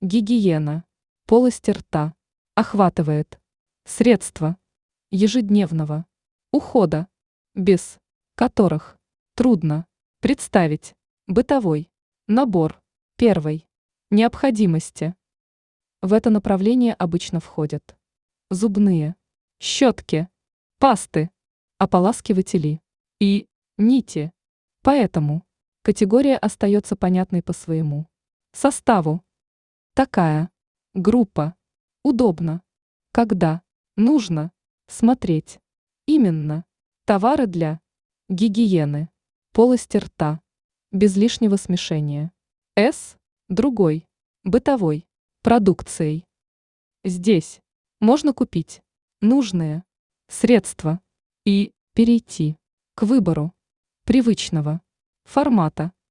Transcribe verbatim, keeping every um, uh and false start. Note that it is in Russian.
Гигиена полости рта охватывает средства ежедневного ухода, без которых трудно представить бытовой набор первой необходимости. В это направление обычно входят зубные щетки, пасты, ополаскиватели и нити. Поэтому категория остается понятной по своему составу. Такая группа удобна, когда нужно смотреть именно товары для гигиены полости рта, без лишнего смешения с другой бытовой продукцией. Здесь можно купить нужные средства и перейти к выбору привычного формата.